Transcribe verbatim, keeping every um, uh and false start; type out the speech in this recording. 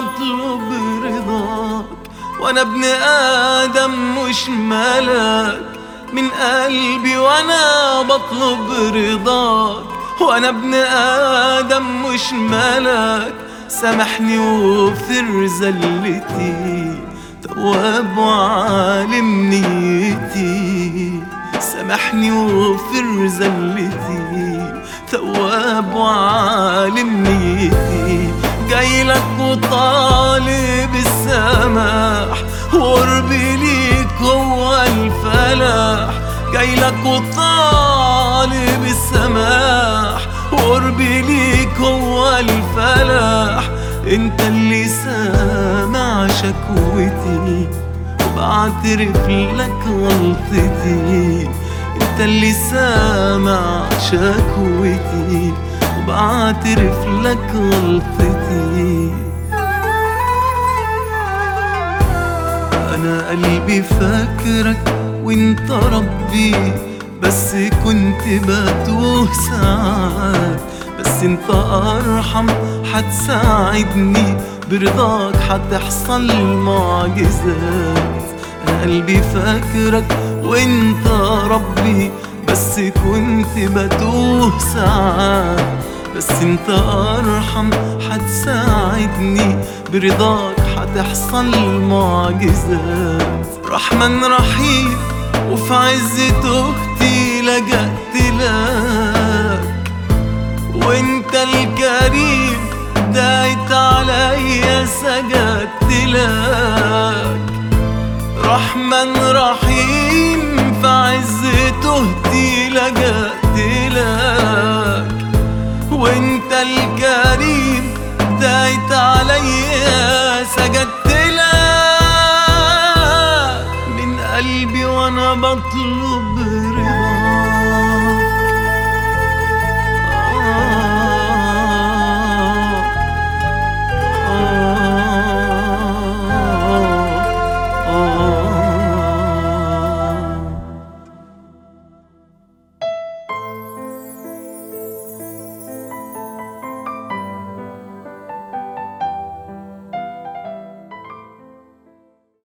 بطلب رضاك، وانا ابن ادم مش ملاك. من قلبي وانا بطلب رضاك، وانا ابن ادم مش ملاك. سامحني واغفر زلتي، تواب وعالم نيتي. سامحني واغفر زلتي، تواب وعالم نيتي. جايلك وطالب السماح، وقربي ليك هو الفلاح. جايلك وطالب السماح، وقربي ليك هو الفلاح. انت اللي سامع شكوتي، وبعترف لك غلطتي. انت اللي سامع شكوتي، وبعترف لك غلطتي. انا قلبي فاكرك وانت ربي، بس كنت بتوه ساعات. بس انت ارحم، حتساعدني برضاك، حتحصل معجزات. انا قلبي فاكرك وانت ربي، بس كنت بتوه ساعات. بس انت ارحم، حتساعدني برضاك، حتحصل معجزات. رحمن رحيم، وفي عز تهتي لجأت لك. وانت الكريم، دعيت عليا سجدت لك. رحمن رحيم، في عز تهتي لجأت لك. وانت الكريم، دعيت عليا سجدت لك. من قلبي وانا بطلب